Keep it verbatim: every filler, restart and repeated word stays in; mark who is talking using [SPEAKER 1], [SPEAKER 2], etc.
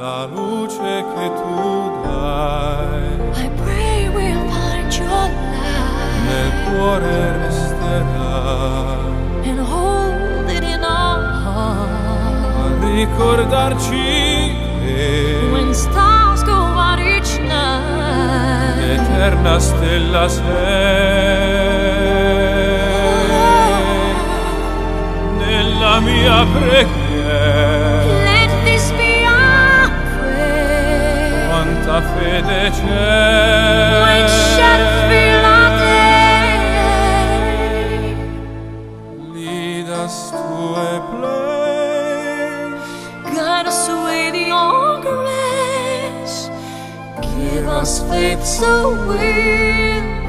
[SPEAKER 1] la luce che tu dai.
[SPEAKER 2] I pray we'll find your light
[SPEAKER 1] Nel cuore resterà,
[SPEAKER 2] and hold it in our heart.
[SPEAKER 1] a ricordarci che
[SPEAKER 2] When stars go out each night,
[SPEAKER 1] l'eterna stella sei nella mia preghiera.
[SPEAKER 2] let this be our prayer.
[SPEAKER 1] Quanta fede c'è,
[SPEAKER 2] White shadows fill our day.
[SPEAKER 1] lead us to a place,
[SPEAKER 2] Guide us with your grace. Give us faith so we'll